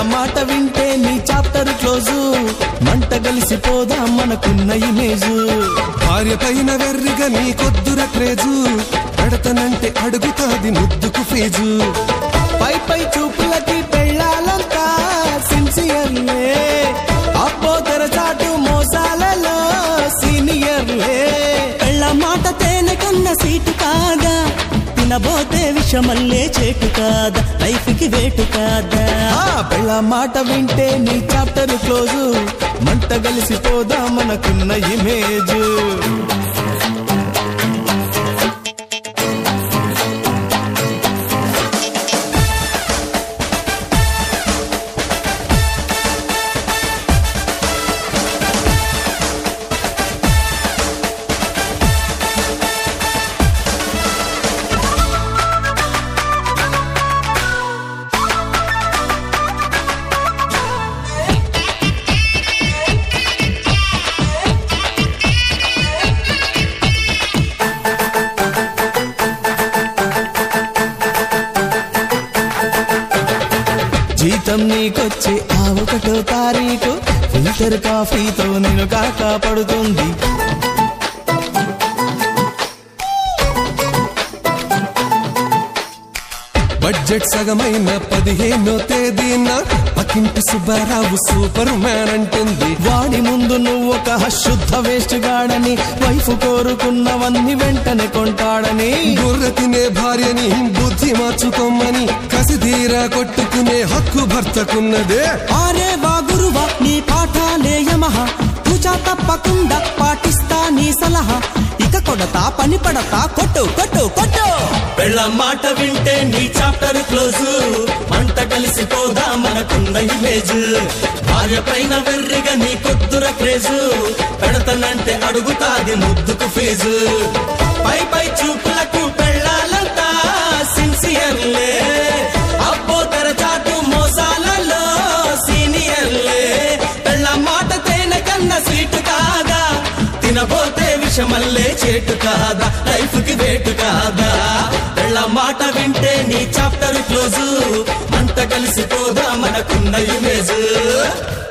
మాట వింటే నీ చాప్టర్ క్లోజు మంట కలిసిపోదా మనకున్న ఇమేజు భార్య పైన వెర్రిగా నీ కొద్దుర క్రేజు పెడతనంటే అడుగుతాది ముద్దుకు ఫీజు పై పై చూపులకి పెళ్ళాలంతా సిన్సియర్లే అబ్బో తెరచాటు మోసాలలో సీనియర్లే పెళ్ళ మాట తేనె కన్న సీటు కాదా తినబోతే విషమల్లే చేటు కాదా లైఫ్ కి వేటు కాదా పెళ్ళ మాట వింటే నీ చాప్టర్ క్లోజు మంట కలిసిపోదా మనకున్న ఇమేజ్ జీతం నీకొచ్చి ఆ 1వ తారీఖు ఫిల్టర్ కాఫీతో నేను కాపాడుతుంది బడ్జెట్ సగమైన 15వ తేదీన పక్కింటి సుబ్బారావు సూపర్ మ్యాన్ అంటుంది వాడి ముందు నువ్వు ఒక శుద్ధ వేస్ట్ గాడని వైఫ్ కోరుకున్నవన్నీ వెంటనే కొంటాడని బుర్ర తినే భార్యని బుద్ధి మార్చుకోమని కసిదీరా కొట్టుకునే హక్కు భర్తకున్నదే ఆరే వా గురువా నీ పాఠాలే యమహ పూజా తప్పకుండా పాటిస్తా నీ సలహా ఇక కొడతా పని పడతా కొట్టు కొట్టు కొట్టు పెళ్ళ మాట వింటే నీ చాప్టర్ క్లోజు మంట కలిసిపోదా మనకున్న ఇమేజ్ భార్య పైన వెర్రిగా నీ కొద్దుర క్రేజు పెడతనంటే అడుగుతాది ముద్దుకు ఫీజు పై పై చూపులకు పెళ్ళాలంతా సిన్సియర్లే అబ్బో తెరచాటు మోసాలలో సీనియర్లే పెళ్ళ మాట తేనె కన్న సీటు కాదా తినబోతే విషమల్లే చేటు కాదా లైఫ్ కి వేటు కాదా పెళ్ళ మాట వింటే నీ చాప్టర్ క్లోజు మంట కలిసిపోదా మనకున్న ఇమేజ్